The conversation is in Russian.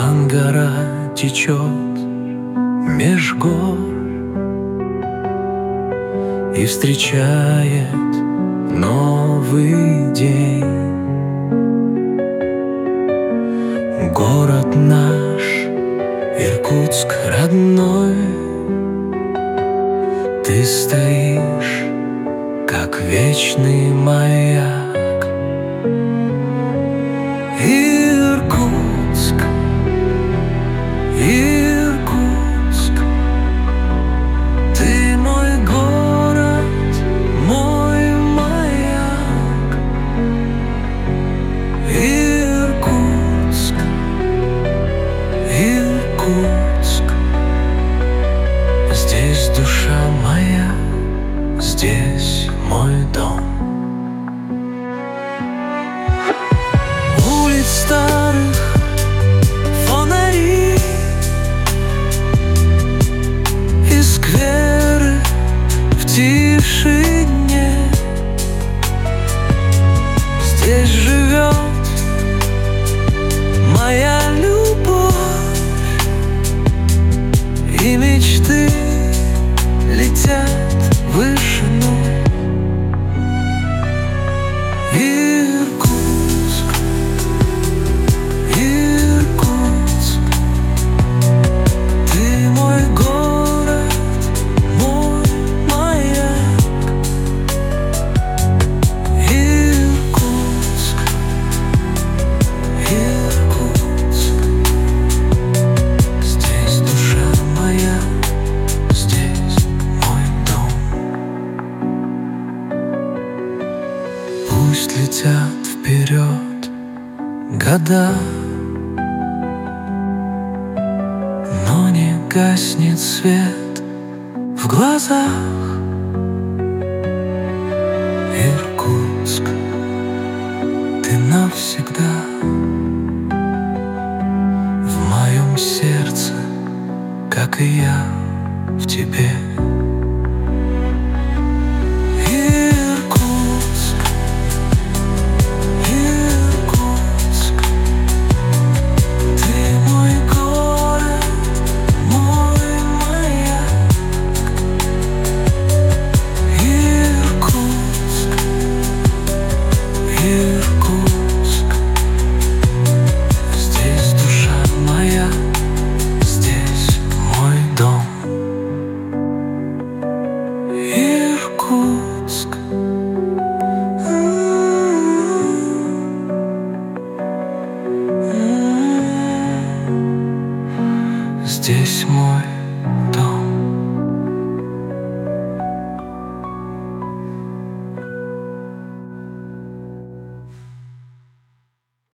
Ангара течет меж гор и встречает новый день. Город наш, Иркутск родной, ты стоишь, как вечный маяк. Иркутск, Иркутск, ты мой город, мой маяк. Иркутск, Иркутск, здесь душа моя, здесь мой дом. Улиц старых фонари и скверы в тишине. Здесь живет моя любовь, и мечты летят в вышину. Иркутск, Иркутск, ты мой город, мой маяк. Иркутск, Иркутск, здесь душа моя, здесь мой дом. Пусть летят вперед года, но не гаснет свет в глазах. Иркутск, ты навсегда в моем сердце, как и я в тебе. Иркутск, Иркутск, ты мой город, мой маяк. Иркутск, Иркутск, здесь душа моя, здесь мой дом. Иркутск, здесь мой